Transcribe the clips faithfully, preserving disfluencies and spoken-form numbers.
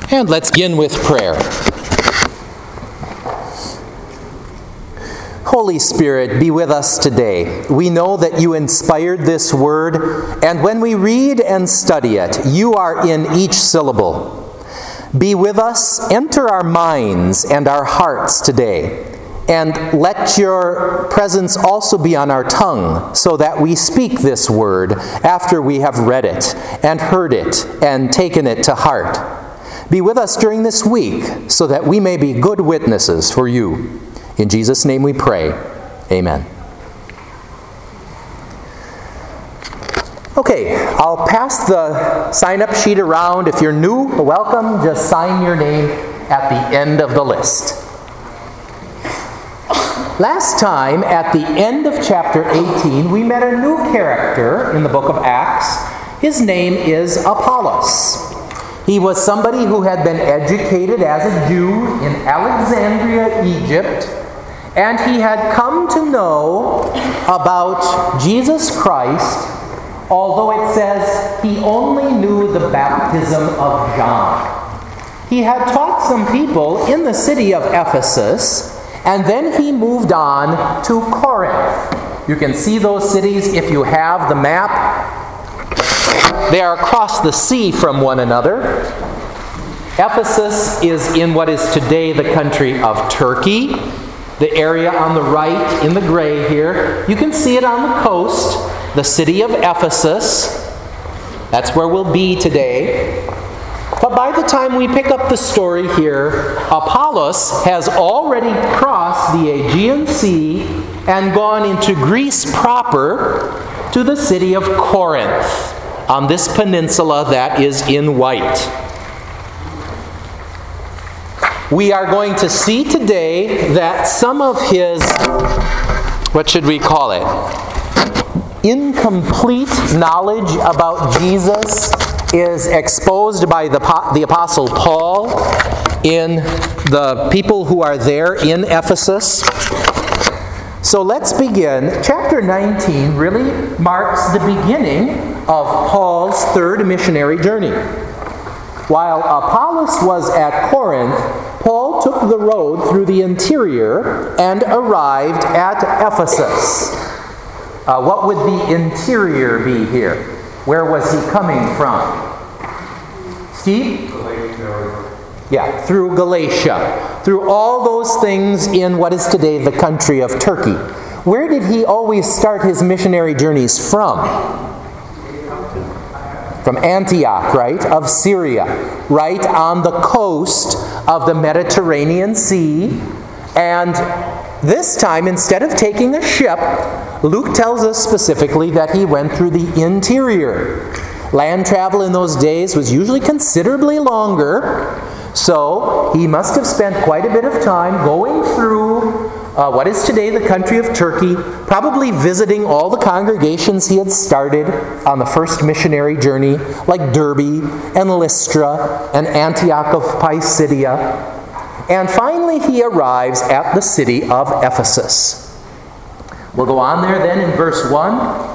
And let's begin with prayer. Holy Spirit, be with us today. We know that you inspired this word, and when we read and study it, you are in each syllable. Be with us, enter our minds and our hearts today, and let your presence also be on our tongue, so that we speak this word after we have read it and heard it and taken it to heart. Be with us during this week, so that we may be good witnesses for you. In Jesus' name we pray. Amen. Okay, I'll pass the sign-up sheet around. If you're new, welcome. Just sign your name at the end of the list. Last time, at the end of chapter eighteen, we met a new character in the book of Acts. His name is Apollos. He was somebody who had been educated as a Jew in Alexandria, Egypt, and he had come to know about Jesus Christ, although it says he only knew the baptism of John. He had taught some people in the city of Ephesus, and then he moved on to Corinth. You can see those cities if you have the map. They are across the sea from one another. Ephesus is in what is today the country of Turkey. The area on the right, in the gray here, you can see it on the coast, the city of Ephesus. That's where we'll be today. But by the time we pick up the story here, Apollos has already crossed the Aegean Sea and gone into Greece proper to the city of Corinth on this peninsula that is in white. We are going to see today that some of his, what should we call it, incomplete knowledge about Jesus is exposed by the, the Apostle Paul in the people who are there in Ephesus. So let's begin. Chapter nineteen really marks the beginning of Paul's third missionary journey. While Apollos was at Corinth, Paul took the road through the interior and arrived at Ephesus. Uh, what would the interior be here? Where was he coming from? Steve? Yeah, through Galatia. Through all those things in what is today the country of Turkey. Where did he always start his missionary journeys from? From Antioch, right, of Syria, right on the coast of the Mediterranean Sea. And this time, instead of taking a ship, Luke tells us specifically that he went through the interior. Land travel in those days was usually considerably longer, so he must have spent quite a bit of time going through Uh, what is today the country of Turkey, probably visiting all the congregations he had started on the first missionary journey, like Derbe and Lystra and Antioch of Pisidia. And finally he arrives at the city of Ephesus. We'll go on there then in verse one.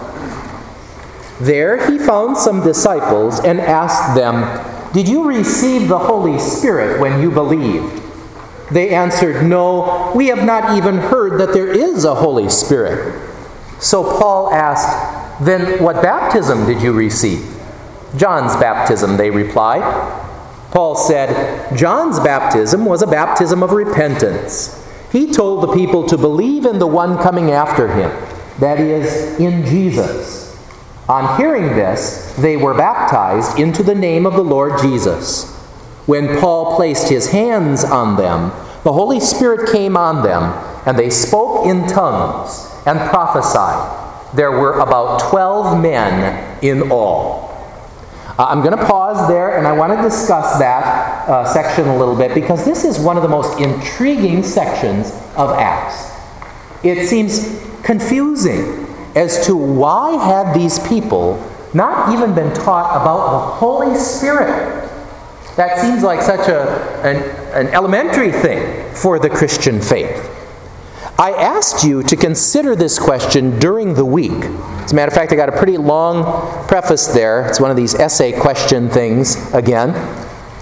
There he found some disciples and asked them, "Did you receive the Holy Spirit when you believed?" They answered, "No, we have not even heard that there is a Holy Spirit." So Paul asked, "Then what baptism did you receive?" "John's baptism," they replied. Paul said, "John's baptism was a baptism of repentance. He told the people to believe in the one coming after him, that is, in Jesus. On hearing this, they were baptized into the name of the Lord Jesus. When Paul placed his hands on them, the Holy Spirit came on them, and they spoke in tongues and prophesied. There were about twelve men in all." Uh, I'm going to pause there, and I want to discuss that uh, section a little bit, because this is one of the most intriguing sections of Acts. It seems confusing as to why had these people not even been taught about the Holy Spirit. That seems like such a, an, an elementary thing for the Christian faith. I asked you to consider this question during the week. As a matter of fact, I got a pretty long preface there. It's one of these essay question things again.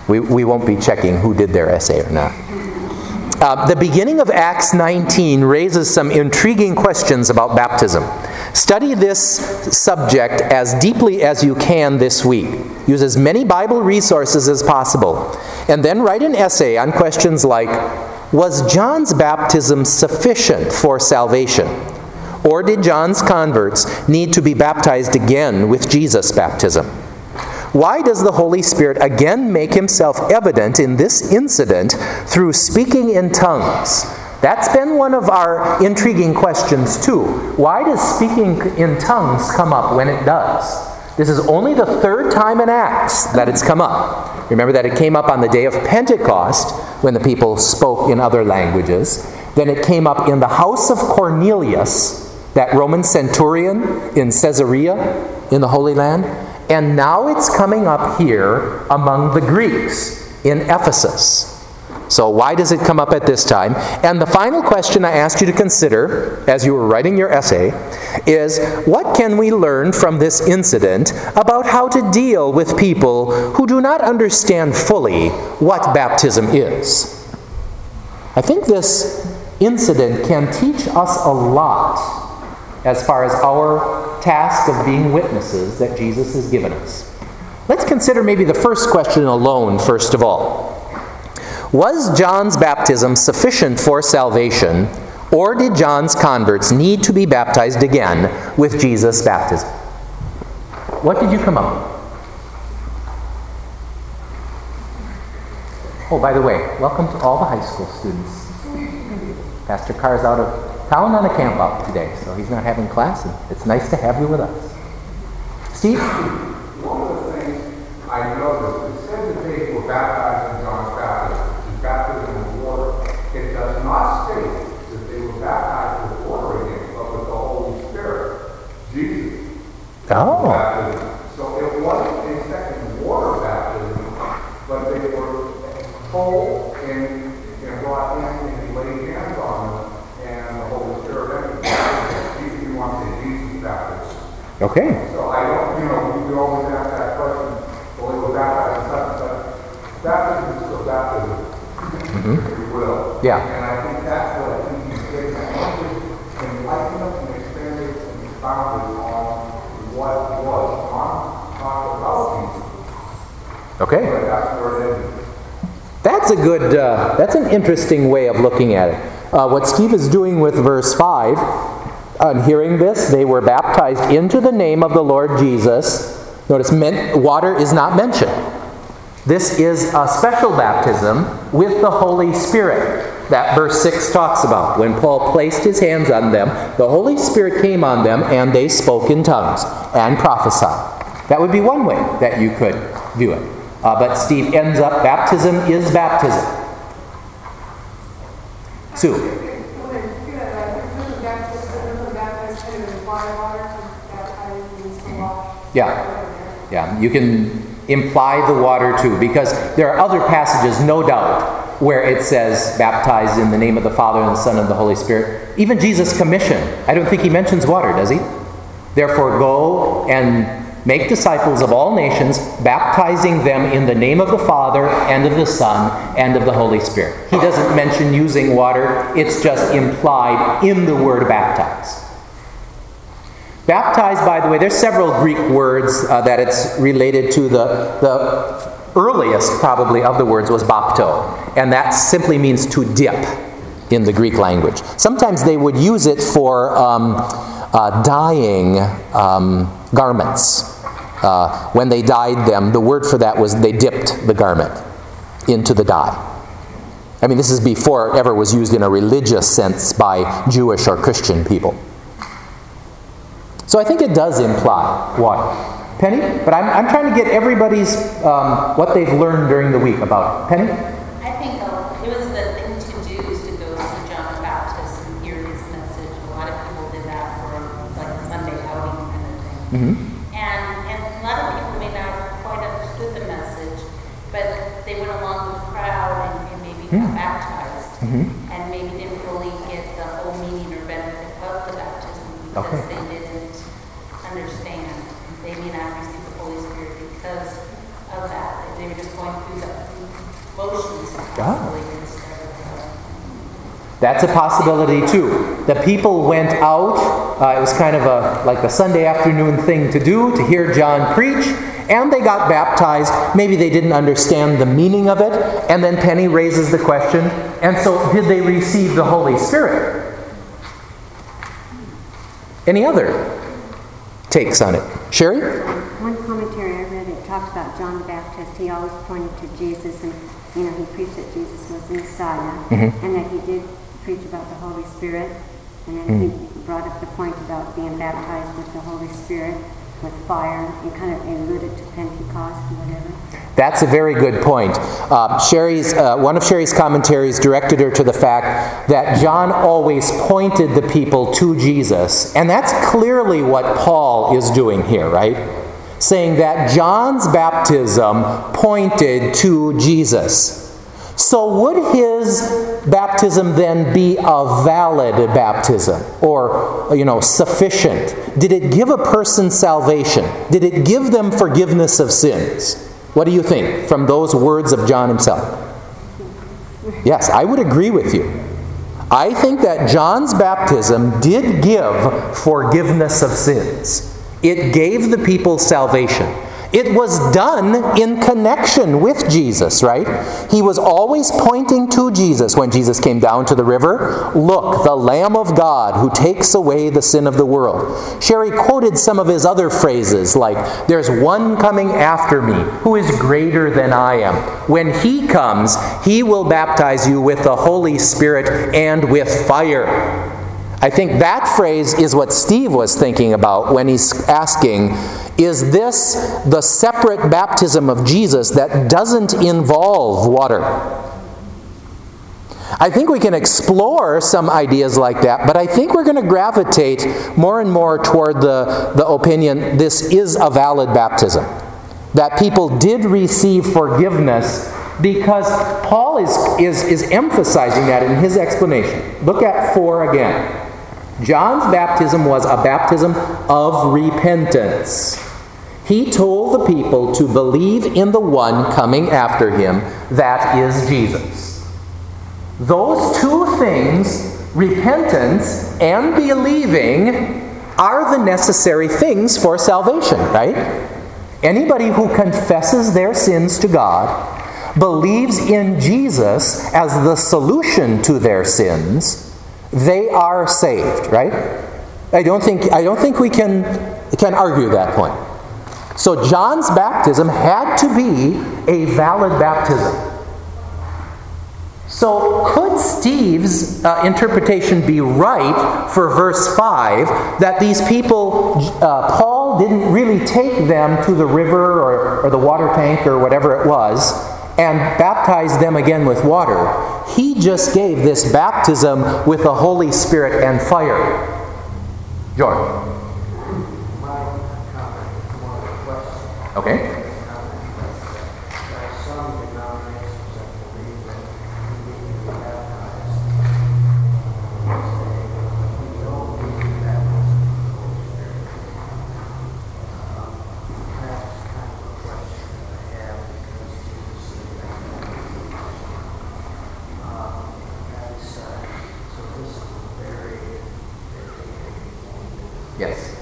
We, we won't be checking who did their essay or not. Uh, the beginning of Acts nineteen raises some intriguing questions about baptism. Study this subject as deeply as you can this week. Use as many Bible resources as possible. And then write an essay on questions like, was John's baptism sufficient for salvation? Or did John's converts need to be baptized again with Jesus' baptism? Why does the Holy Spirit again make himself evident in this incident through speaking in tongues? That's been one of our intriguing questions too. Why does speaking in tongues come up when it does? This is only the third time in Acts that it's come up. Remember that it came up on the day of Pentecost when the people spoke in other languages. Then it came up in the house of Cornelius, that Roman centurion in Caesarea in the Holy Land. And now it's coming up here among the Greeks in Ephesus. So why does it come up at this time? And the final question I asked you to consider as you were writing your essay is, what can we learn from this incident about how to deal with people who do not understand fully what baptism is? I think this incident can teach us a lot as far as our task of being witnesses that Jesus has given us. Let's consider maybe the first question alone, first of all. Was John's baptism sufficient for salvation, or did John's converts need to be baptized again with Jesus' baptism? What did you come up with? Oh, by the way, welcome to all the high school students. Pastor Carr's out of town on a camp out today, so he's not having class, and it's nice to have you with us. Steve? One of the things I noticed, it said that they were baptized in John's baptism, which is baptism of water. It does not state that they were baptized with water again, but with the Holy Spirit, Jesus. Oh. Baptism. So it wasn't a second water baptism, but they were told and, and brought in and laid hands on them. Okay. So I don't, you know, we always ask that question, well, we were baptized in such and such. Baptism is still baptism, mm-hmm. if you will. Yeah. And I think that's what I think he's getting at. Enlighten us and expand it and expound it on what was on talk about Jesus. Okay. But that's where it is. That's a good, uh, that's an interesting way of looking at it. Uh, what Steve is doing with verse five, on hearing this, they were baptized into the name of the Lord Jesus. Notice, men, water is not mentioned. This is a special baptism with the Holy Spirit that verse six talks about. When Paul placed his hands on them, the Holy Spirit came on them, and they spoke in tongues and prophesied. That would be one way that you could view it. Uh, but Steve ends up, baptism is baptism. Sue? Yeah, yeah. You can imply the water too, because there are other passages, no doubt, where it says baptized in the name of the Father and the Son and the Holy Spirit. Even Jesus' commission, I don't think he mentions water, does he? Therefore, go and make disciples of all nations, baptizing them in the name of the Father and of the Son and of the Holy Spirit. He doesn't mention using water. It's just implied in the word baptize. Baptized, by the way, there's several Greek words uh, that it's related to. The, the earliest, probably, of the words was bapto, and that simply means to dip in the Greek language. Sometimes they would use it for um, uh, dyeing um, garments. Uh, when they dyed them, the word for that was they dipped the garment into the dye. I mean, this is before it ever was used in a religious sense by Jewish or Christian people. So I think it does imply water. Penny? But I'm, I'm trying to get everybody's, um, what they've learned during the week about it. Penny? I think uh, it was the thing to do is to go to John the Baptist and hear his message. A lot of people did that for like a Sunday outing kind of thing. Mm-hmm. And, and a lot of people may not have quite understood the message, but they went along with the crowd and, and maybe got mm-hmm. baptized. Mm-hmm. And maybe didn't really get the whole meaning or benefit of the baptism because okay. they didn't understand. They may not receive the Holy Spirit because of that. They were just going through the motions possibly instead of. That's a possibility too. The people went out. Uh, it was kind of a like a Sunday afternoon thing to do, to hear John preach, and they got baptized. Maybe they didn't understand the meaning of it. And then Penny raises the question, and so did they receive the Holy Spirit? Any other takes on it? Sherry? One commentary I read, it talked about John the Baptist. He always pointed to Jesus, and you know, he preached that Jesus was the Messiah, Mm-hmm. and that he did preach about the Holy Spirit, and then Mm-hmm. he brought up the point about being baptized with the Holy Spirit, with fire, and kind of alluded to Pentecost or whatever. That's a very good point. Uh, Sherry's, uh, one of Sherry's commentaries directed her to the fact that John always pointed the people to Jesus. And that's clearly what Paul is doing here, right? Saying that John's baptism pointed to Jesus. So would his baptism then be a valid baptism? Or, you know, sufficient? Did it give a person salvation? Did it give them forgiveness of sins? What do you think from those words of John himself? Yes, I would agree with you. I think that John's baptism did give forgiveness of sins. It gave the people salvation. It was done in connection with Jesus, right? He was always pointing to Jesus when Jesus came down to the river. Look, the Lamb of God who takes away the sin of the world. Sherry quoted some of his other phrases like, there's one coming after me who is greater than I am. When he comes, he will baptize you with the Holy Spirit and with fire. I think that phrase is what Steve was thinking about when he's asking, is this the separate baptism of Jesus that doesn't involve water? I think we can explore some ideas like that, but I think we're going to gravitate more and more toward the, the opinion this is a valid baptism. That people did receive forgiveness, because Paul is, is, is emphasizing that in his explanation. Look at four again. John's baptism was a baptism of repentance. He told the people to believe in the one coming after him, that is Jesus. Those two things, repentance and believing, are the necessary things for salvation, right? Anybody who confesses their sins to God, believes in Jesus as the solution to their sins, they are saved, right? I don't think I don't think we can can argue that point. So John's baptism had to be a valid baptism. So could Steve's uh, interpretation be right for verse five, that these people, uh, Paul didn't really take them to the river or, or the water tank or whatever it was, and baptize them again with water? He just gave this baptism with the Holy Spirit and fire. George. My comment is more of a question. Okay. There are some denominations that believe that you need to be baptized. You don't need to be baptized with the Holy Spirit. Um, that's kind of a question that I have, because Jesus said that. Um, that's, uh, so this is a very, very Yes.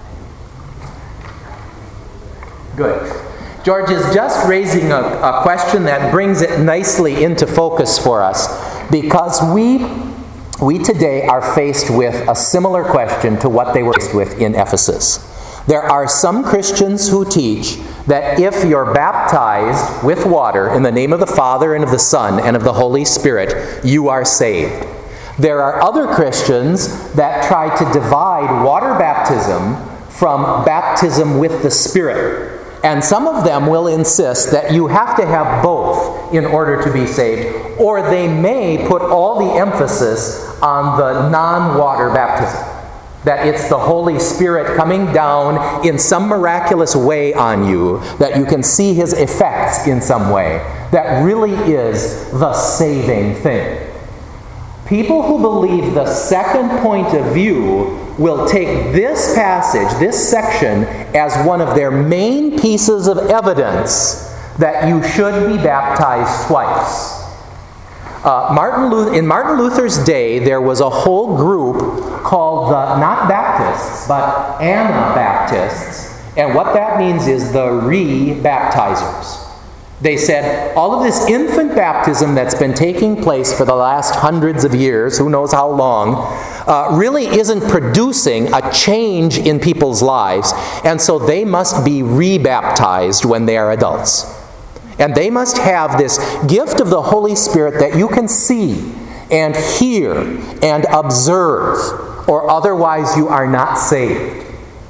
Good. George is just raising a, a question that brings it nicely into focus for us, because we, we today are faced with a similar question to what they were faced with in Ephesus. There are some Christians who teach that if you're baptized with water in the name of the Father and of the Son and of the Holy Spirit, you are saved. There are other Christians that try to divide water baptism from baptism with the Spirit. And some of them will insist that you have to have both in order to be saved, or they may put all the emphasis on the non-water baptism. That it's the Holy Spirit coming down in some miraculous way on you, that you can see His effects in some way. That really is the saving thing. People who believe the second point of view will take this passage, this section, as one of their main pieces of evidence that you should be baptized twice. Uh, Martin Luther, in Martin Luther's day, there was a whole group called the, not Baptists, but Anabaptists. And what that means is the re-baptizers. They said, all of this infant baptism that's been taking place for the last hundreds of years, who knows how long, uh, really isn't producing a change in people's lives, and so they must be re-baptized when they are adults. And they must have this gift of the Holy Spirit that you can see and hear and observe, or otherwise you are not saved.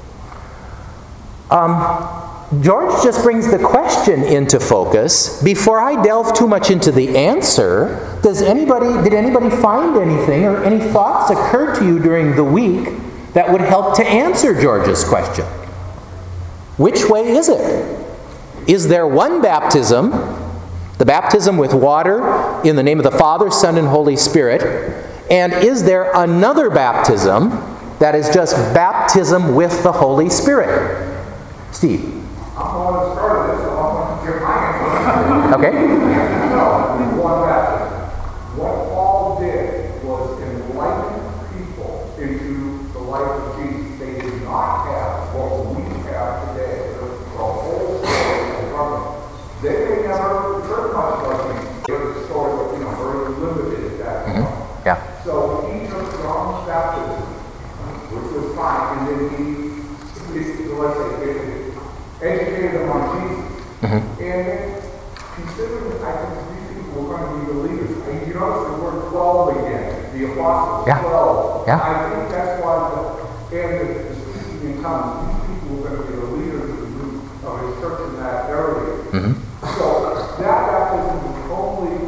Um... George just brings the question into focus. Before I delve too much into the answer, does anybody, did anybody find anything or any thoughts occur to you during the week that would help to answer George's question? Which way is it? Is there one baptism, the baptism with water in the name of the Father, Son, and Holy Spirit, and is there another baptism that is just baptism with the Holy Spirit? Steve. I'm going to start this, so I'm going to give my answer. Okay. No, one baptism. What Paul did was enlighten people into the life of Jesus. They did not have what we have today, the, the whole story of the government. They may never heard much about Jesus. They heard the story, but, you know, very limited at that point. Mm-hmm. Yeah. So he took John's baptism, which was fine, and then he, he let's say, educated them on Jesus. Mm-hmm. And considering, I think these people were going to be believers. And you notice the word twelve again, the apostles, yeah. twelve. Yeah. I think that's why the, and the, the speaking in tongues, these people were going to be the leaders of the group of his church in that area. Mm-hmm. So that baptism was only,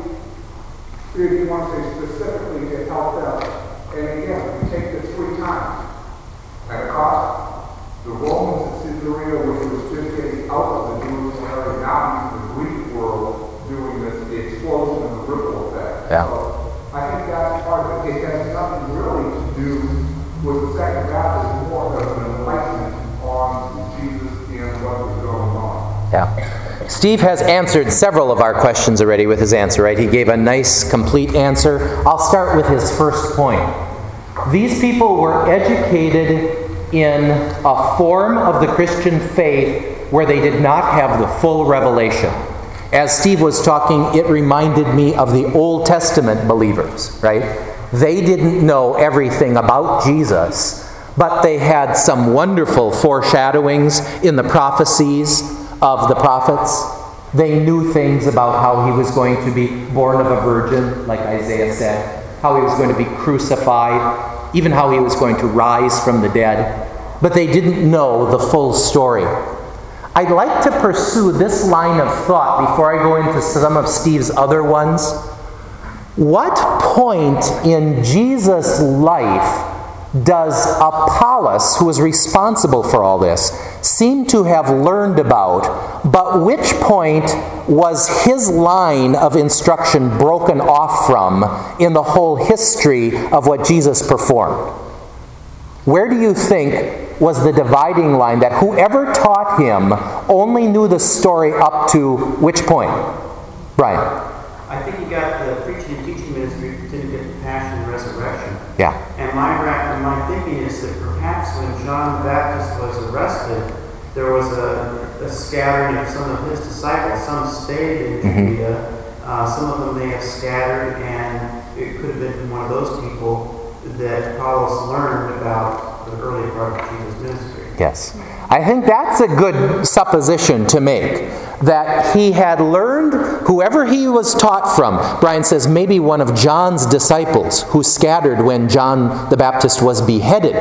if you want to say specifically, to help them. And again, we take this three times. Pentecost, the Romans in Caesarea, which was just getting out of the Jerusalem area, now into the Greek world, doing this, the explosion and the ripple effect. Yeah. So I think that's part of it. It has nothing really to do with the second baptism, more of an enlightenment on Jesus and what was going on. Yeah. Steve has answered several of our questions already with his answer, right? He gave a nice, complete answer. I'll start with his first point. These people were educated in a form of the Christian faith where they did not have the full revelation. As Steve was talking, it reminded me of the Old Testament believers, right? They didn't know everything about Jesus, but they had some wonderful foreshadowings in the prophecies of the prophets. They knew things about how he was going to be born of a virgin, like Isaiah said, how he was going to be crucified, even how he was going to rise from the dead. But they didn't know the full story. I'd like to pursue this line of thought before I go into some of Steve's other ones. What point in Jesus' life does Apollos, who was responsible for all this, seem to have learned about, but which point was his line of instruction broken off from in the whole history of what Jesus performed? Where do you think was the dividing line that whoever taught him only knew the story up to which point? Brian? I think you got the preaching and teaching ministry didn't get the passion and resurrection. Yeah. And my, my thinking is that perhaps when John the Baptist was arrested, there was a, a scattering of some of his disciples. Some stayed in Judea. Mm-hmm. Uh, some of them may have scattered, and it could have been from one of those people that Apollos learned about the early part of Jesus' ministry. Yes. I think that's a good supposition to make, that he had learned, whoever he was taught from, Brian says maybe one of John's disciples who scattered when John the Baptist was beheaded.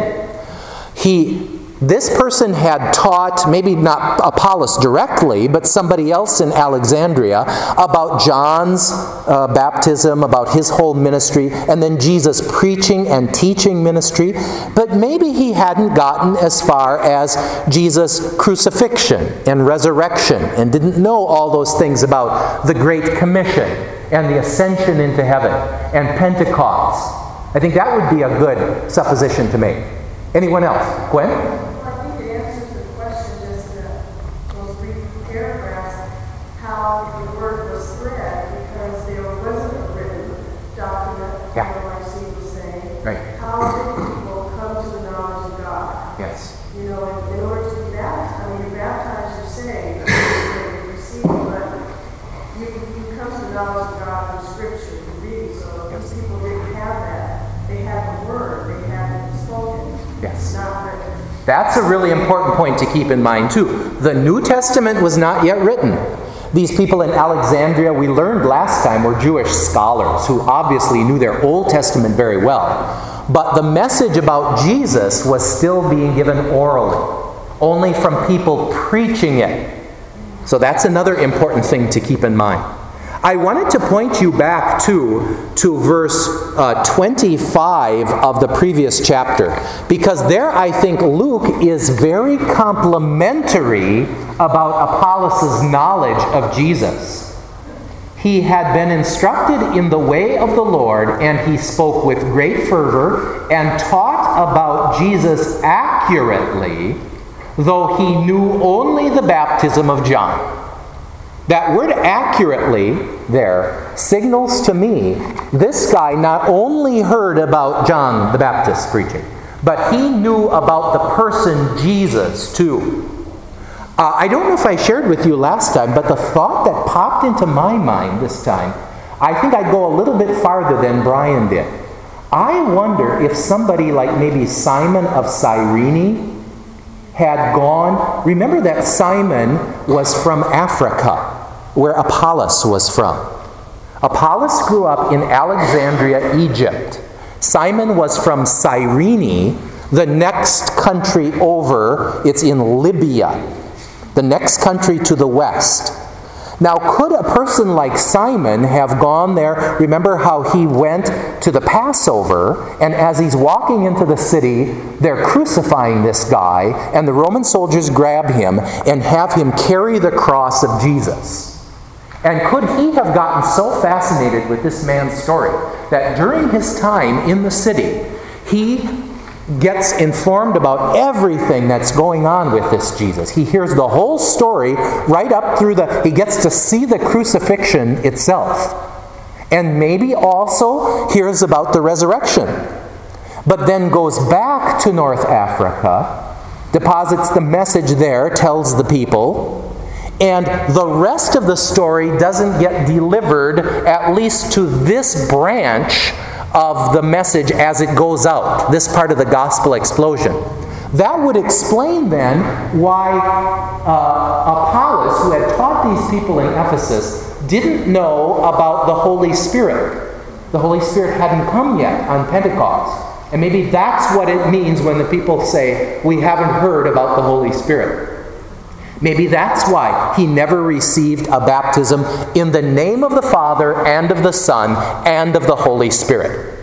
He, this person had taught, maybe not Apollos directly, but somebody else in Alexandria about John's uh, baptism, about his whole ministry, and then Jesus' preaching and teaching ministry. But maybe he hadn't gotten as far as Jesus' crucifixion and resurrection and didn't know all those things about the Great Commission and the ascension into heaven and Pentecost. I think that would be a good supposition to make. Anyone else? Gwen? Well, I think it answers the question, just uh, those brief paragraphs, how comes to knowledge of God through Scripture, you read. So if these people didn't have that, they had the Word, they had it spoken, Yes. not written. That's a really important point to keep in mind, too. The New Testament was not yet written. These people in Alexandria, we learned last time, were Jewish scholars who obviously knew their Old Testament very well. But the message about Jesus was still being given orally, only from people preaching it. So that's another important thing to keep in mind. I wanted to point you back to, to verse uh, twenty-five of the previous chapter, because there I think Luke is very complimentary about Apollos' knowledge of Jesus. He had been instructed in the way of the Lord, and he spoke with great fervor and taught about Jesus accurately, though he knew only the baptism of John. That word accurately there signals to me this guy not only heard about John the Baptist preaching, but he knew about the person Jesus too. Uh, I don't know if I shared with you last time, but the thought that popped into my mind this time, I think I'd go a little bit farther than Brian did. I wonder if somebody like maybe Simon of Cyrene had gone. Remember that Simon was from Africa, where Apollos was from. Apollos grew up in Alexandria, Egypt. Simon was from Cyrene, the next country over. It's in Libya, the next country to the west. Now, could a person like Simon have gone there? Remember how he went to the Passover, and as he's walking into the city, they're crucifying this guy, and the Roman soldiers grab him and have him carry the cross of Jesus. And could he have gotten so fascinated with this man's story that during his time in the city, he gets informed about everything that's going on with this Jesus? He hears the whole story right up through the, he gets to see the crucifixion itself. And maybe also hears about the resurrection. But then goes back to North Africa, deposits the message there, tells the people, and the rest of the story doesn't get delivered, at least to this branch of the message as it goes out, this part of the gospel explosion. That would explain then why uh, Apollos, who had taught these people in Ephesus, didn't know about the Holy Spirit. The Holy Spirit hadn't come yet on Pentecost. And maybe that's what it means when the people say, we haven't heard about the Holy Spirit. Maybe that's why he never received a baptism in the name of the Father and of the Son and of the Holy Spirit.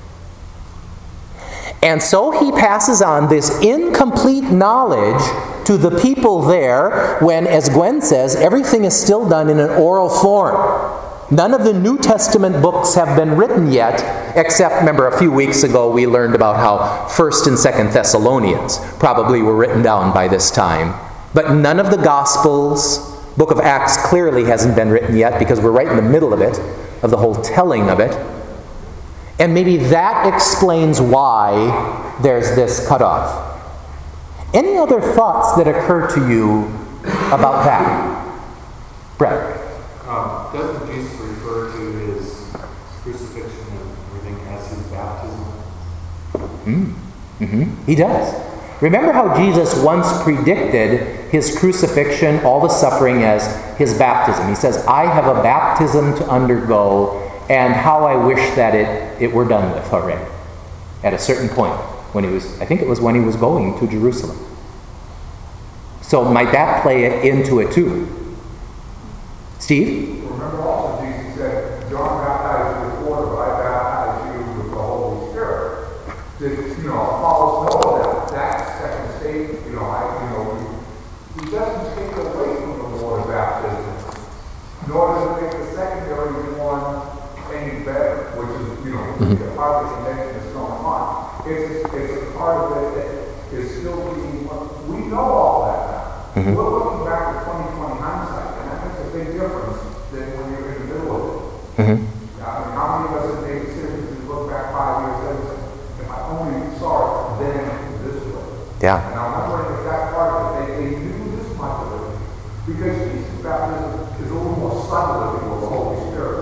And so he passes on this incomplete knowledge to the people there when, as Gwen says, everything is still done in an oral form. None of the New Testament books have been written yet, except, remember, a few weeks ago we learned about how First and Second Thessalonians probably were written down by this time. But none of the Gospels, Book of Acts clearly hasn't been written yet because we're right in the middle of it, of the whole telling of it. And maybe that explains why there's this cutoff. Any other thoughts that occur to you about that? Brett? Um, doesn't Jesus refer to his crucifixion and everything as his baptism? Mm. Mm-hmm. He does. Remember how Jesus once predicted his crucifixion, all the suffering, as his baptism. He says, I have a baptism to undergo, and how I wish that it, it were done with already. At a certain point, when he was, I think it was when he was going to Jerusalem. So might that play into it too? Steve? Remember also Jesus said, John baptized with water, but I baptize you with the Holy Spirit. Did, you know, Apollos know that? That second stage, you know, I, you know, he, he doesn't take away from the water baptism, nor does it make the secondary one any better, which is, you know, mm-hmm. part of the connection that's going on. It's, it's a part of it that is still being, we know all that now. Mm-hmm. We're looking back to twenty twenty hindsight, and that makes a big difference than when you're in the middle of it. Mm-hmm. I mean, how many of us have made decisions and look back five years later, if I only saw it then this way. Yeah. And I'm wondering if that part of it, they, they knew this much of it, because Jesus' baptism is a little more subtle than the Holy Spirit.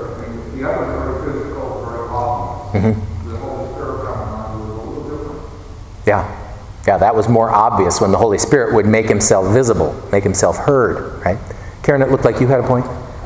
Mm-hmm. The Holy Spirit coming on was a little different. Yeah. Yeah, that was more obvious when the Holy Spirit would make himself visible, make himself heard, right? Karen, it looked like you had a point.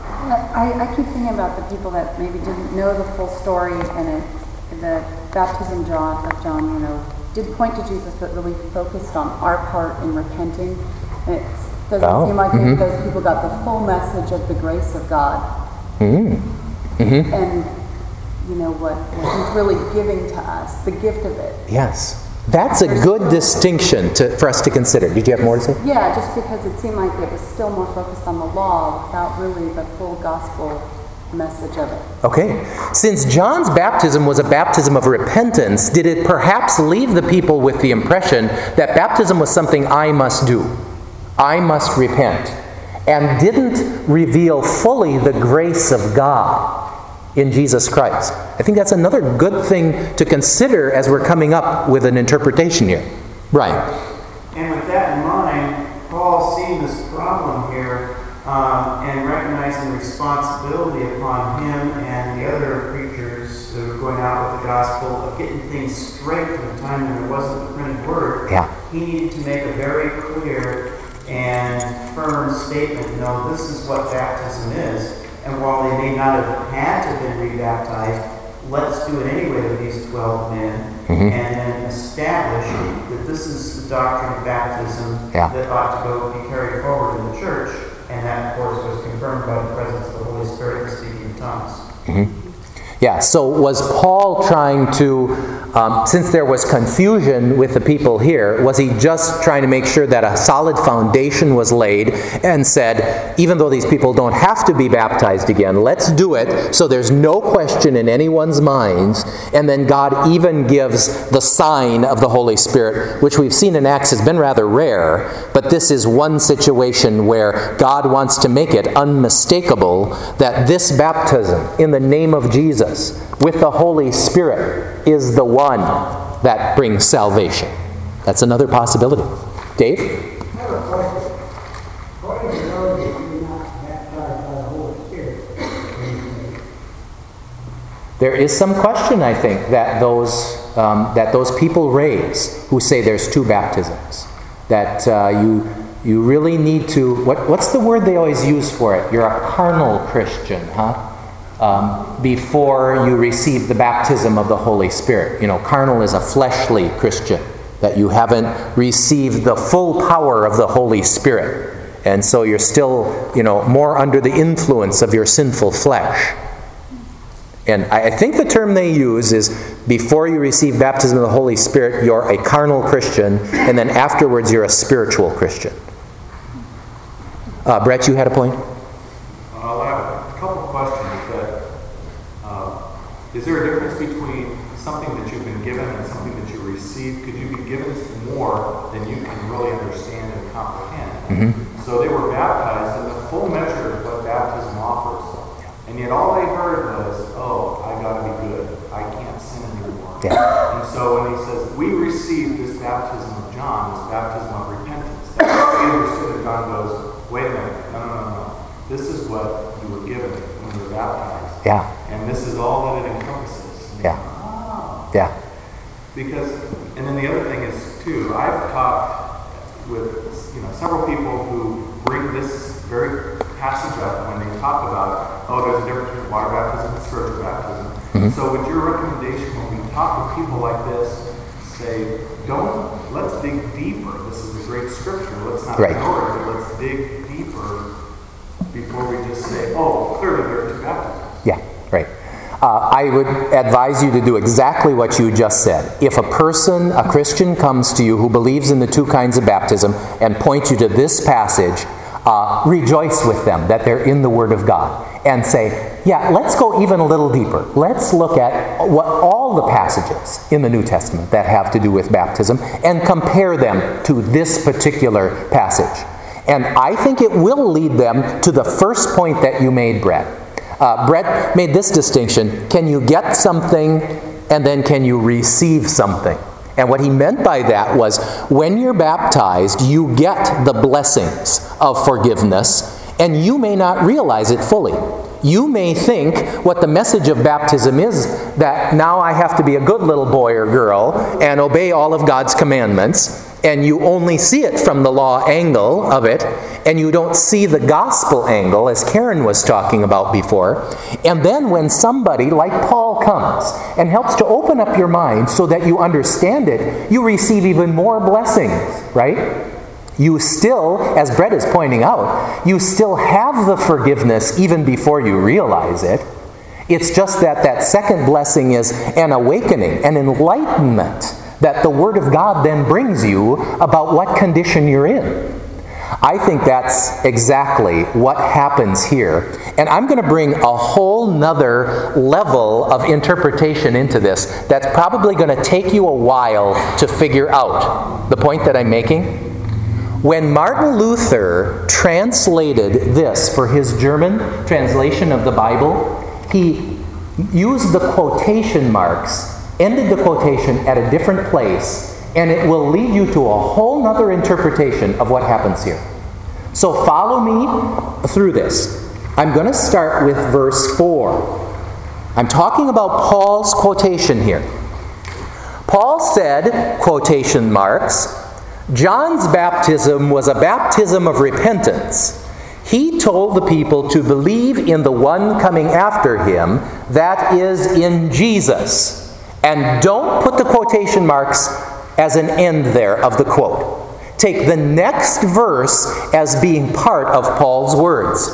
I, I keep thinking about the people that maybe didn't know the full story, and it, the baptism John, of John, you know, did point to Jesus, but really focused on our part in repenting. And it doesn't Oh, seem like mhm. maybe those people got the full message of the grace of God. Mm. Mm-hmm. And, you know, what, what he's really giving to us, the gift of it. Yes. That's a good distinction to, for us to consider. Did you have more to say? Yeah, just because it seemed like it was still more focused on the law without really the full gospel message of it. Okay. Since John's baptism was a baptism of repentance, did it perhaps leave the people with the impression that baptism was something I must do? I must repent. And didn't reveal fully the grace of God in Jesus Christ? I think that's another good thing to consider as we're coming up with an interpretation here. Brian. And with that in mind, Paul seeing this problem here um, and recognizing the responsibility upon him and the other preachers who were going out with the gospel of getting things straight from the time when there wasn't the printed word, Yeah. he needed to make a very clear and firm statement. No, this is what baptism is. And while they may not have had to have been rebaptized, let's do it anyway with these twelve men, Mm-hmm. and then establish that this is the doctrine of baptism Yeah. that ought to go be carried forward in the church. And that, of course, was confirmed by the presence of the Holy Spirit and speaking in tongues. Mm-hmm. Yeah, so was Paul trying to, um, since there was confusion with the people here, was he just trying to make sure that a solid foundation was laid and said, even though these people don't have to be baptized again, let's do it so there's no question in anyone's minds, and then God even gives the sign of the Holy Spirit, which we've seen in Acts has been rather rare, but this is one situation where God wants to make it unmistakable that this baptism in the name of Jesus with the Holy Spirit is the one that brings salvation. That's another possibility. Dave? I have a question. According to those that do not baptized by the Holy Spirit, There is some question, I think, that those um, that those people raise who say there's two baptisms. That uh, you you really need to, what what's the word they always use for it? You're a carnal Christian, huh? Um, before you receive the baptism of the Holy Spirit. You know, carnal is a fleshly Christian, that you haven't received the full power of the Holy Spirit. And so you're still, you know, more under the influence of your sinful flesh. And I, I think the term they use is, before you receive baptism of the Holy Spirit, you're a carnal Christian, and then afterwards you're a spiritual Christian. Uh, Brett, you had a point? I'll have a couple of questions. Is there a difference between something that you've been given and something that you receive? Could you be given more than you can really understand and comprehend? Mm-hmm. So they were baptized in the full measure of what baptism offers. And yet all they heard was, oh, I got to be good. I can't sin anymore. Yeah. And so when he says, we received this baptism of John, this baptism of repentance, that's what we understood. And John goes, wait a minute, no, no, no, no. This is what you were given when you were baptized. Yeah. And this is all that it encompasses. Yeah. Oh. Yeah. Because, and then the other thing is, too, I've talked with, you know, several people who bring this very passage up when they talk about, oh, there's a difference between water baptism and spiritual baptism. Mm-hmm. So would your recommendation when we talk with people like this, say, don't, let's dig deeper. This is a great scripture. Let's not right. ignore it, but let's dig deeper before we just say, oh, clearly there are two baptisms. Yeah, right. Uh, I would advise you to do exactly what you just said. If a person, a Christian, comes to you who believes in the two kinds of baptism and points you to this passage, uh, rejoice with them that they're in the Word of God. And say, yeah, let's go even a little deeper. Let's look at what all the passages in the New Testament that have to do with baptism and compare them to this particular passage. And I think it will lead them to the first point that you made, Brett. Uh, Brett made this distinction. Can you get something, and then can you receive something? And what he meant by that was, when you're baptized, you get the blessings of forgiveness, and you may not realize it fully. You may think what the message of baptism is, that now I have to be a good little boy or girl and obey all of God's commandments, and you only see it from the law angle of it, and you don't see the gospel angle, as Karen was talking about before. And then when somebody like Paul comes and helps to open up your mind so that you understand it, you receive even more blessings, right? You still, as Brett is pointing out, you still have the forgiveness even before you realize it. It's just that that second blessing is an awakening, an enlightenment that the Word of God then brings you about what condition you're in. I think that's exactly what happens here. And I'm going to bring a whole nother level of interpretation into this that's probably going to take you a while to figure out. The point that I'm making? When Martin Luther translated this for his German translation of the Bible, he used the quotation marks, ended the quotation at a different place, and it will lead you to a whole nother interpretation of what happens here. So follow me through this. I'm going to start with verse four. I'm talking about Paul's quotation here. Paul said, quotation marks, John's baptism was a baptism of repentance. He told the people to believe in the one coming after him, that is, in Jesus. And don't put the quotation marks as an end there of the quote. Take the next verse as being part of Paul's words.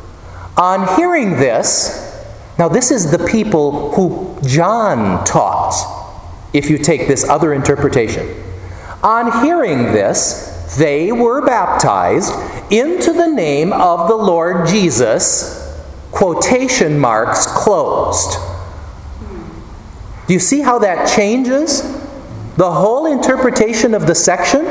On hearing this, now this is the people who John taught, if you take this other interpretation. On hearing this, they were baptized into the name of the Lord Jesus, quotation marks closed. Do you see how that changes the whole interpretation of the section?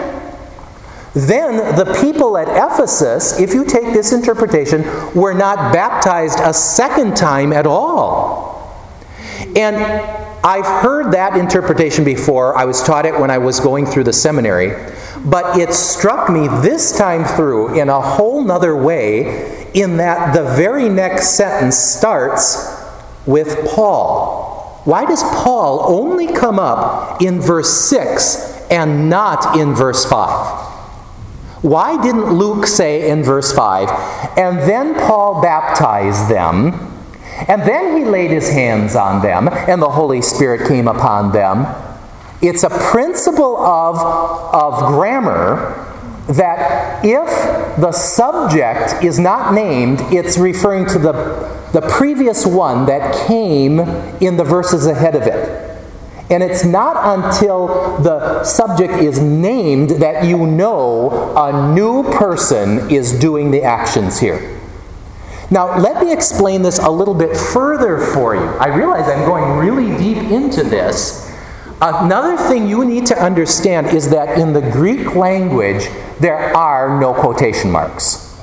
Then the people at Ephesus, if you take this interpretation, were not baptized a second time at all. And I've heard that interpretation before. I was taught it when I was going through the seminary. But it struck me this time through in a whole nother way, in that the very next sentence starts with Paul. Why does Paul only come up in verse six and not in verse five? Why didn't Luke say in verse five, and then Paul baptized them, and then he laid his hands on them, and the Holy Spirit came upon them? It's a principle of, of grammar that if the subject is not named, it's referring to the, the previous one that came in the verses ahead of it. And it's not until the subject is named that you know a new person is doing the actions here. Now, let me explain this a little bit further for you. I realize I'm going really deep into this. Another thing you need to understand is that in the Greek language, there are no quotation marks.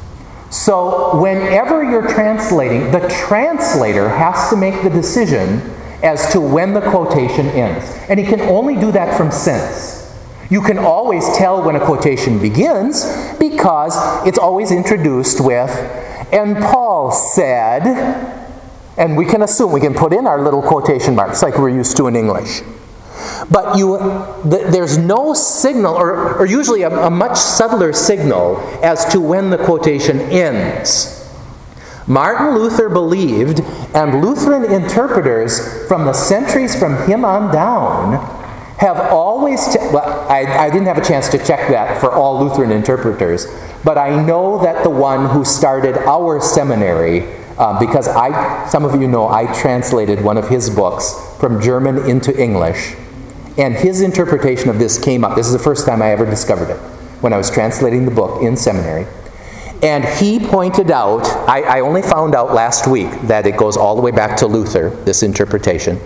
So whenever you're translating, the translator has to make the decision as to when the quotation ends. And he can only do that from sense. You can always tell when a quotation begins because it's always introduced with, and Paul said, and we can assume, we can put in our little quotation marks like we're used to in English. But you, th- there's no signal, or, or usually a, a much subtler signal as to when the quotation ends. Martin Luther believed, and Lutheran interpreters from the centuries from him on down have always, te- well, I, I didn't have a chance to check that for all Lutheran interpreters, but I know that the one who started our seminary, uh, because I, some of you know I translated one of his books from German into English, and his interpretation of this came up. This is the first time I ever discovered it, when I was translating the book in seminary. And he pointed out, I, I only found out last week that it goes all the way back to Luther, this interpretation,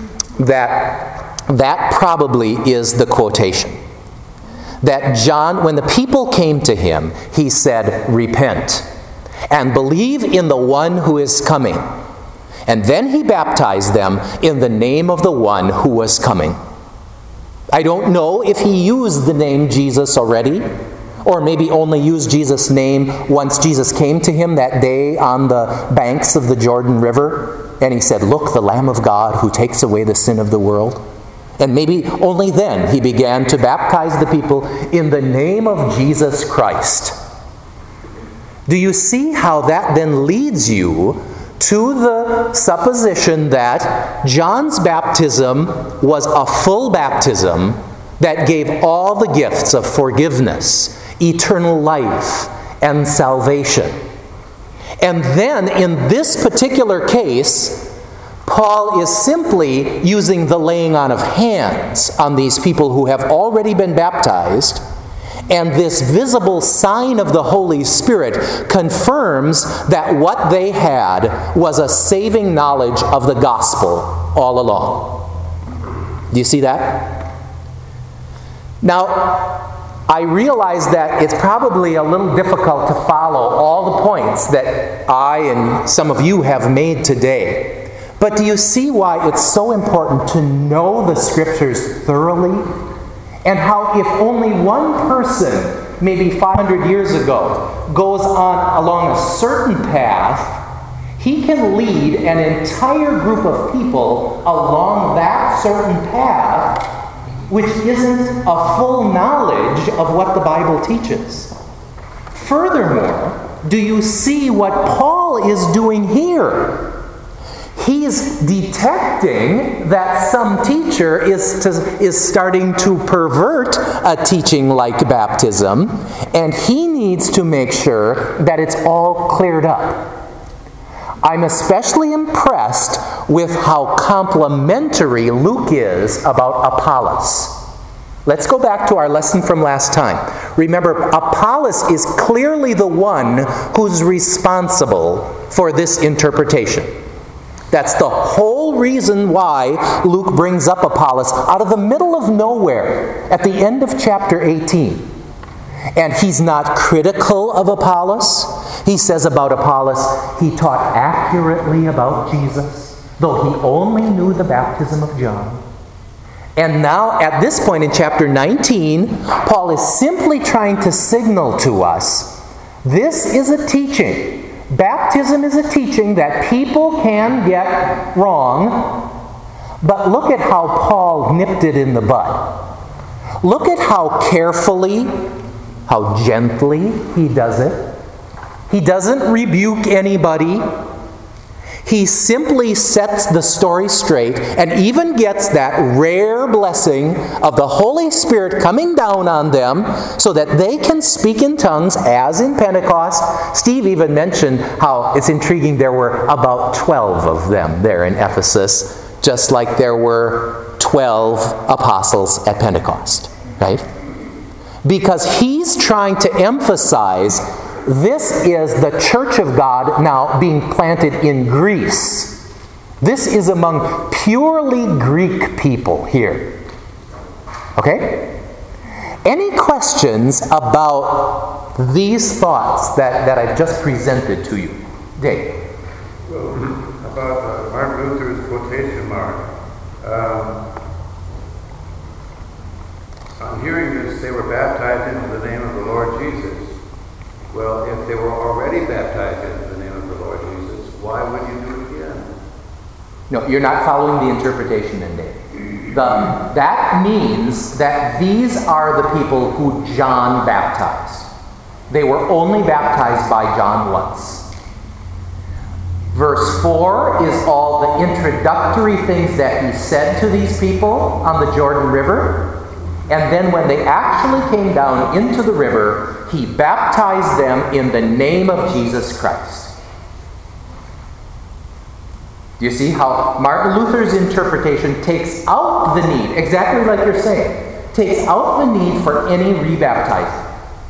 that that probably is the quotation. That John, when the people came to him, he said, repent and believe in the one who is coming. And then he baptized them in the name of the one who was coming. I don't know if he used the name Jesus already, Or maybe only used Jesus' name once Jesus came to him that day on the banks of the Jordan River, and he said, "Look, the Lamb of God who takes away the sin of the world." And maybe only then he began to baptize the people in the name of Jesus Christ. Do you see how that then leads you to the supposition that John's baptism was a full baptism that gave all the gifts of forgiveness, eternal life, and salvation? And then in this particular case, Paul is simply using the laying on of hands on these people who have already been baptized, and this visible sign of the Holy Spirit confirms that what they had was a saving knowledge of the gospel all along. Do you see that? Now, I realize that it's probably a little difficult to follow all the points that I and some of you have made today. But do you see why it's so important to know the Scriptures thoroughly? And how if only one person, maybe five hundred years ago, goes on along a certain path, he can lead an entire group of people along that certain path, which isn't a full knowledge of what the Bible teaches. Furthermore, do you see what Paul is doing here? He's detecting that some teacher is, to, is starting to pervert a teaching like baptism, and he needs to make sure that it's all cleared up. I'm especially impressed with how complimentary Luke is about Apollos. Let's go back to our lesson from last time. Remember, Apollos is clearly the one who's responsible for this interpretation. That's the whole reason why Luke brings up Apollos out of the middle of nowhere at the end of chapter eighteen. And he's not critical of Apollos. He says about Apollos, he taught accurately about Jesus, though he only knew the baptism of John. And now, at this point in chapter nineteen, Paul is simply trying to signal to us, this is a teaching. Baptism is a teaching that people can get wrong, but look at how Paul nipped it in the bud. Look at how carefully, how gently he does it. He doesn't rebuke anybody. He simply sets the story straight and even gets that rare blessing of the Holy Spirit coming down on them so that they can speak in tongues as in Pentecost. Steve even mentioned how it's intriguing there were about twelve of them there in Ephesus, just like there were twelve apostles at Pentecost, right? Because he's trying to emphasize this is the church of God now being planted in Greece. This is among purely Greek people here. Okay? Any questions about these thoughts that, that I've just presented to you? Dave? Well, about uh, Martin Luther's quotation mark. Um, on hearing this, they were baptized into the name of the Lord Jesus. Well, if they were already baptized into the name of the Lord Jesus, why would you do it again? No, you're not following the interpretation then, Dave. The, that means that these are the people who John baptized. They were only baptized by John once. Verse four is all the introductory things that he said to these people on the Jordan River. And then when they actually came down into the river, he baptized them in the name of Jesus Christ. Do you see how Martin Luther's interpretation takes out the need, exactly like you're saying, takes out the need for any rebaptizing?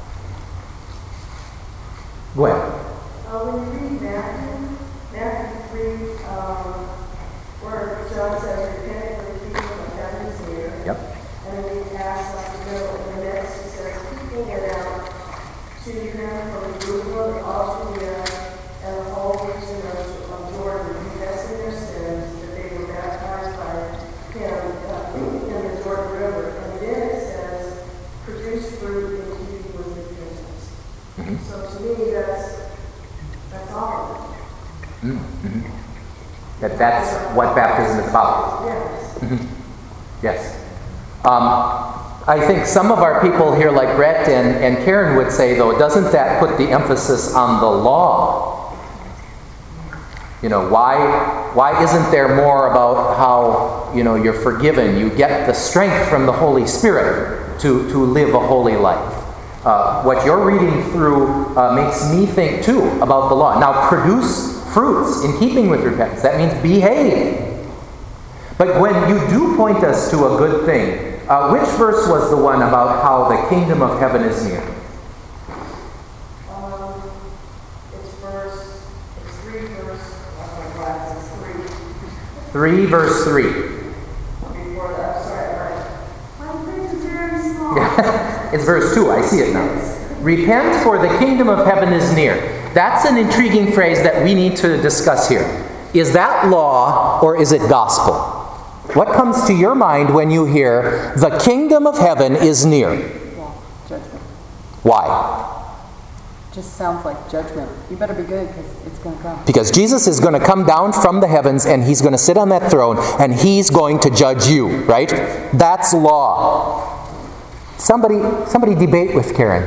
Go ahead. Uh, when you read Matthew, Matthew three, um, where John says, repent for the kingdom of heaven is near. Yep. And then he asks us to go, and the next he says, people went out to him from Jerusalem, all Judea, and the whole region of, of Jordan, confessing their sins, that they were baptized by him uh, in the Jordan River. And then it says, produce fruit in That's what baptism is about. Yes. Mhm. Yes. Um, I think some of our people here, like Brett and, and Karen would say, though, doesn't that put the emphasis on the law? You know, why why isn't there more about how, you know, you're forgiven? You get the strength from the Holy Spirit to, to live a holy life. Uh, what you're reading through uh, makes me think, too, about the law. Now, produce fruits in keeping with repentance. That means behave. But when you do point us to a good thing, uh, which verse was the one about how the kingdom of heaven is near? Um, it's verse, it's three verse, oh my God, it's three. three verse three. Before that, I'm sorry, my, my print is very small. It's verse two. I see it now. Repent, for the kingdom of heaven is near. That's an intriguing phrase that we need to discuss here. Is that law or is it gospel? What comes to your mind when you hear, the kingdom of heaven is near? Yeah, judgment. Why? Just sounds like judgment. You better be good because it's going to come. Because Jesus is going to come down from the heavens and he's going to sit on that throne and he's going to judge you, right? That's law. Somebody, somebody debate with Karen.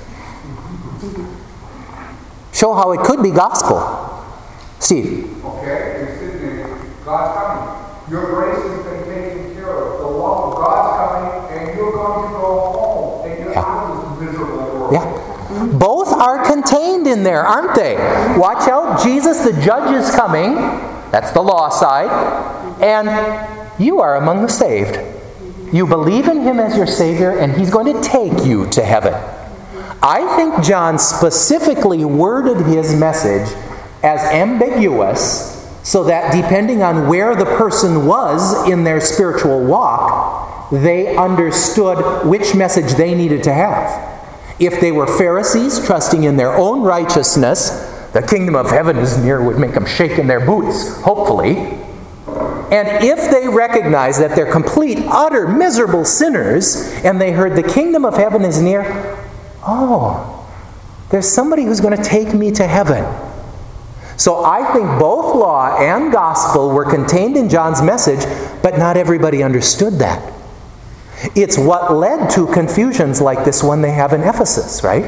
Show how it could be gospel. Steve. Okay, you're sitting there, God's coming. Your grace has been taken care of. The law of God's coming, and you're going to go home, and you're Yeah. out of this miserable world. Yeah. Both are contained in there, aren't they? Watch out, Jesus the judge is coming. That's the law side. And you are among the saved. You believe in him as your Savior, and he's going to take you to heaven. I think John specifically worded his message as ambiguous so that depending on where the person was in their spiritual walk, they understood which message they needed to have. If they were Pharisees, trusting in their own righteousness, the kingdom of heaven is near would make them shake in their boots, hopefully. And if they recognized that they're complete, utter, miserable sinners, and they heard the kingdom of heaven is near, oh, there's somebody who's going to take me to heaven. So I think both law and gospel were contained in John's message, but not everybody understood that. It's what led to confusions like this one they have in Ephesus, right?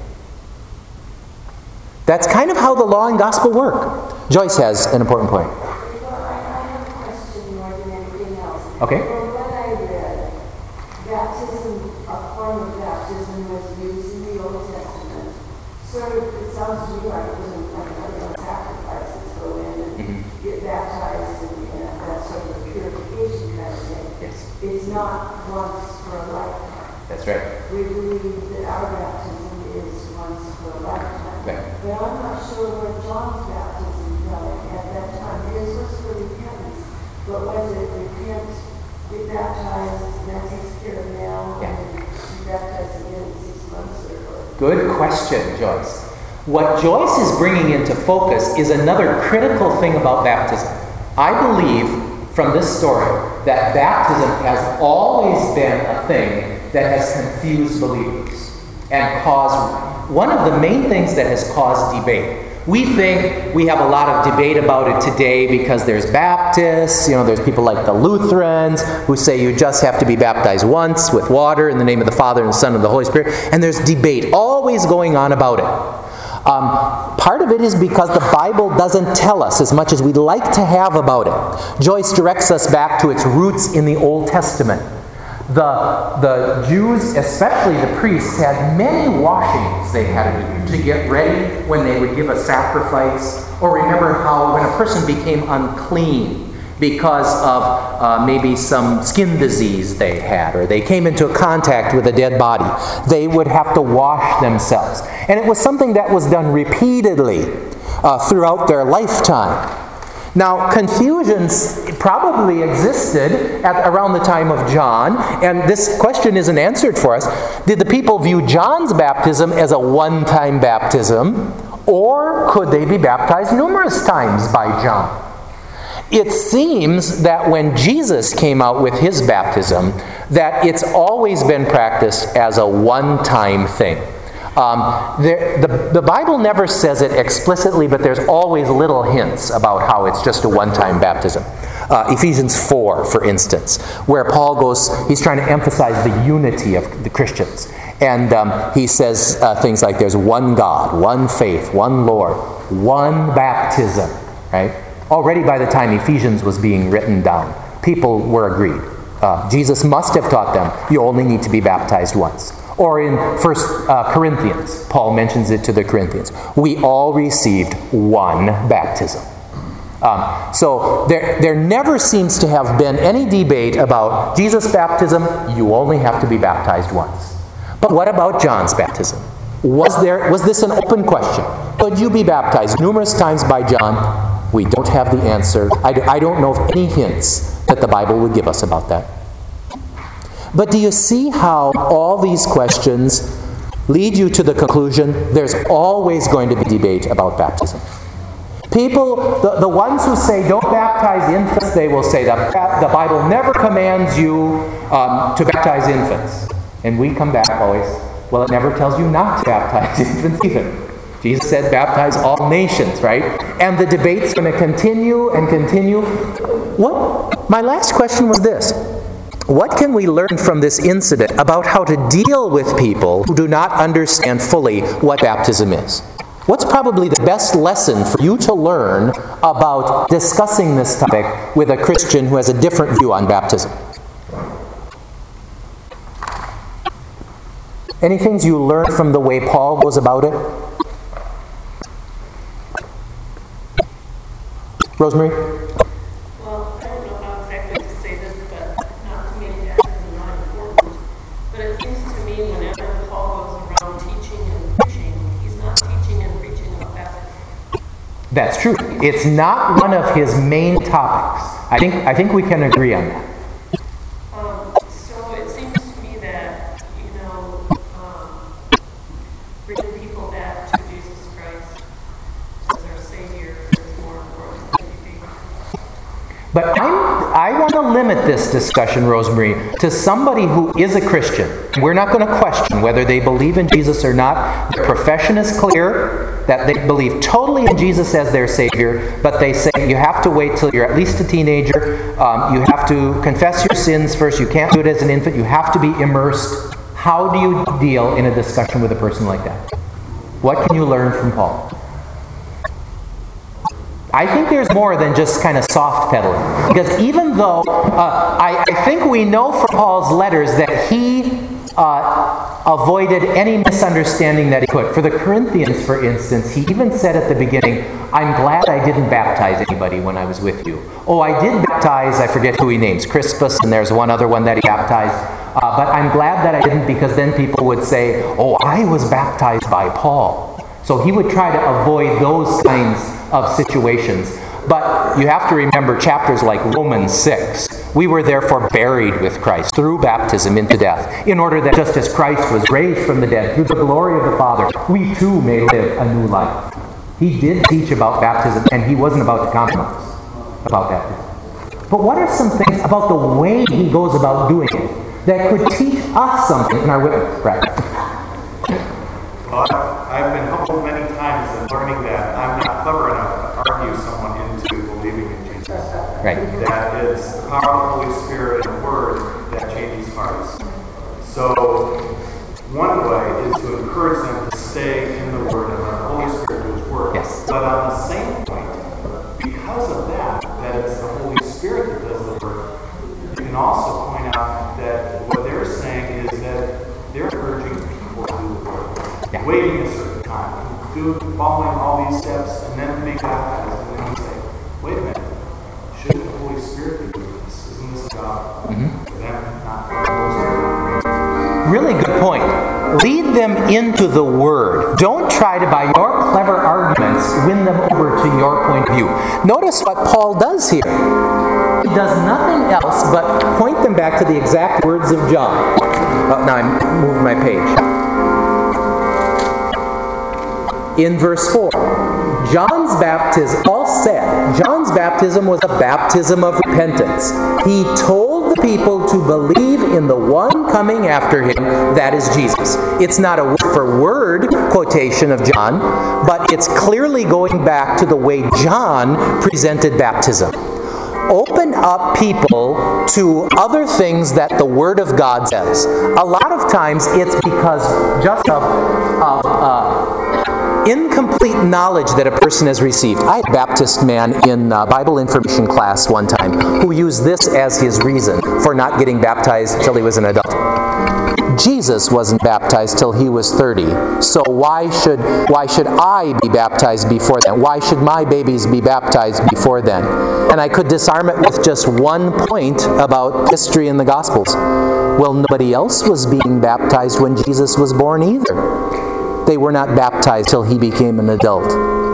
That's kind of how the law and gospel work. Joyce has an important point. Well, I I have a question more than anything else. Okay. From what I read, baptism, a form of baptism was used in the Old Testament. Sort of, it sounds to me like it was like another sacrifices go in and Mm-hmm. get baptized and, and that sort of purification kind of thing. Yes. It's not once for a lifetime. That's right. We believe that our baptism is once for a lifetime. Right. But I'm not sure where John's baptism fell at that time. His was for repentance. But was it repent, get baptized, and that takes care of now, Yeah. and then be baptized again in six months or? Good question, Joyce. What Joyce is bringing into focus is another critical thing about baptism. I believe from this story that baptism has always been a thing that has confused believers and caused one of the main things that has caused debate. We think we have a lot of debate about it today because there's Baptists, you know, there's people like the Lutherans who say you just have to be baptized once with water in the name of the Father and the Son and the Holy Spirit, and there's debate always going on about it. Um, part of it is because the Bible doesn't tell us as much as we'd like to have about it. Joyce directs us back to its roots in the Old Testament. The, the Jews, especially the priests, had many washings they had to do to get ready when they would give a sacrifice. Or remember how when a person became unclean because of uh, maybe some skin disease they had, or they came into contact with a dead body, they would have to wash themselves. And it was something that was done repeatedly uh, throughout their lifetime. Now, confusions probably existed at around the time of John, and this question isn't answered for us. Did the people view John's baptism as a one-time baptism, or could they be baptized numerous times by John? It seems that when Jesus came out with his baptism, that it's always been practiced as a one-time thing. Um, there, the, the Bible never says it explicitly, but there's always little hints about how it's just a one-time baptism. Uh, Ephesians four, for instance, where Paul goes, he's trying to emphasize the unity of the Christians. And um, he says uh, things like there's one God, one faith, one Lord, one baptism, right? Already by the time Ephesians was being written down, people were agreed. Uh, Jesus must have taught them, you only need to be baptized once. Or in First uh, Corinthians, Paul mentions it to the Corinthians. We all received one baptism. Um, so there, there never seems to have been any debate about Jesus' baptism. You only have to be baptized once. But what about John's baptism? Was there was this an open question? Could you be baptized numerous times by John? We don't have the answer. I, I don't know of any hints that the Bible would give us about that. But do you see how all these questions lead you to the conclusion there's always going to be debate about baptism? People, the, the ones who say don't baptize infants, they will say that the Bible never commands you um, to baptize infants. And we come back always, well, it never tells you not to baptize infants either. Jesus said baptize all nations, right? And the debate's going to continue and continue. What? My last question was this. What can we learn from this incident about how to deal with people who do not understand fully what baptism is? What's probably the best lesson for you to learn about discussing this topic with a Christian who has a different view on baptism? Any things you learned from the way Paul goes about it? Rosemary? Well, I don't know how exactly to say this, but not to make baptism not important. But it seems to me whenever Paul goes around teaching and preaching, he's not teaching and preaching about baptism. That's true. It's not one of his main topics. I think I think we can agree on that. Um, so it seems to me that, you know, um, bringing people back to Jesus Christ as our Savior is more important than anything. But I'm, I want to limit this discussion, Rosemary, to somebody who is a Christian. We're not going to question whether they believe in Jesus or not. Their profession is clear that they believe totally in Jesus as their Savior, but they say you have to wait till you're at least a teenager. Um, you have to confess your sins first. You can't do it as an infant. You have to be immersed. How do you deal in a discussion with a person like that? What can you learn from Paul? I think there's more than just kind of soft pedaling. Because even though uh, I, I think we know from Paul's letters that he uh, avoided any misunderstanding that he could. For the Corinthians, for instance, he even said at the beginning, I'm glad I didn't baptize anybody when I was with you. Oh, I did baptize, I forget who he names, Crispus, and there's one other one that he baptized. Uh, but I'm glad that I didn't, because then people would say, oh, I was baptized by Paul. So he would try to avoid those kinds of situations. But you have to remember chapters like Romans six. We were therefore buried with Christ through baptism into death, in order that just as Christ was raised from the dead through the glory of the Father, we too may live a new life. He did teach about baptism, and he wasn't about to compromise about baptism. But what are some things about the way he goes about doing it that could teach us something in our witness practice? Well, I've been humbled many times in learning that I'm not clever enough to argue someone into believing in Jesus. Right. That it's the power of the Holy Spirit and Word that changes hearts. So one way is to encourage them to stay in the Word and let the Holy Spirit do His work. Yes. But on the same point, because of that, that it's the Holy Spirit that does the work, you can also point out that what they're saying is that they're urging people to do the work. Yeah. Waiting a certain time, do following all these steps, and then being baptized, and then you say, wait a minute, shouldn't the Holy Spirit be doing this? Isn't this a job Mm-hmm. for them, not for the Holy Spirit? Really good point. Lead them into the Word. Don't try to, by your clever arguments, win them over to your point of view. Notice what Paul does here. He does nothing else but point them back to the exact words of John. Oh, now I'm moving my page. In verse four, John's baptism, Paul said, John's baptism was a baptism of repentance. He told the people to believe in the one coming after him, that is Jesus. It's not a word-for-word quotation of John, but it's clearly going back to the way John presented baptism. Open up people to other things that the Word of God says. A lot of times it's because just of, of uh, incomplete knowledge that a person has received. I had a Baptist man in uh, Bible information class one time who used this as his reason for not getting baptized until he was an adult. Jesus wasn't baptized till he was thirty, so why should why should I be baptized before then? Why should my babies be baptized before then? And I could disarm it with just one point about history in the Gospels. Well, nobody else was being baptized when Jesus was born either. They were not baptized till he became an adult.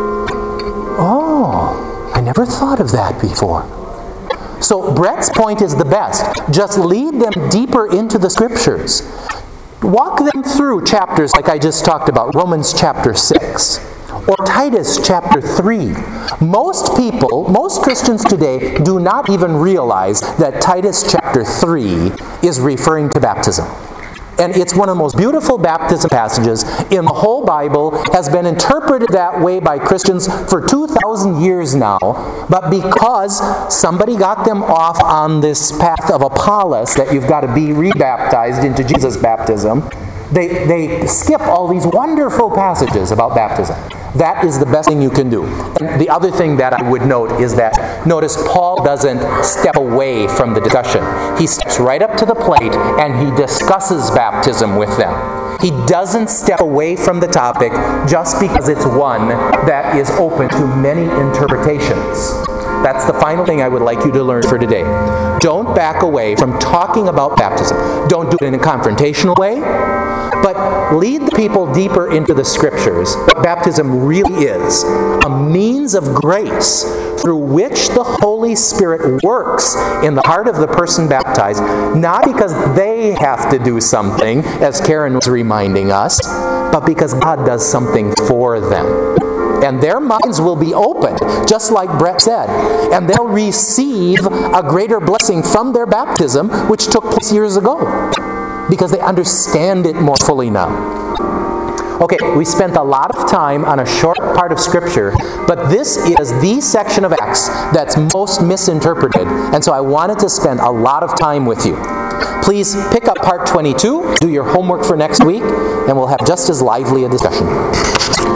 Oh, I never thought of that before. So Brett's point is the best. Just lead them deeper into the Scriptures. Walk them through chapters like I just talked about, Romans chapter six, or Titus chapter three. Most people, most Christians today, do not even realize that Titus chapter three is referring to baptism. And it's one of the most beautiful baptism passages in the whole Bible, has been interpreted that way by Christians for two thousand years now. But because somebody got them off on this path of Apollos, that you've got to be rebaptized into Jesus' baptism, they, they skip all these wonderful passages about baptism. That is the best thing you can do. And the other thing that I would note is that, notice Paul doesn't step away from the discussion. He steps right up to the plate and he discusses baptism with them. He doesn't step away from the topic just because it's one that is open to many interpretations. That's the final thing I would like you to learn for today. Don't back away from talking about baptism. Don't do it in a confrontational way, but lead the people deeper into the Scriptures. What baptism really is, a means of grace through which the Holy Spirit works in the heart of the person baptized, not because they have to do something, as Karen was reminding us, but because God does something for them. And their minds will be opened, just like Brett said. And they'll receive a greater blessing from their baptism, which took place years ago, because they understand it more fully now. Okay, we spent a lot of time on a short part of Scripture, but this is the section of Acts that's most misinterpreted. And so I wanted to spend a lot of time with you. Please pick up part twenty-two, do your homework for next week, and we'll have just as lively a discussion.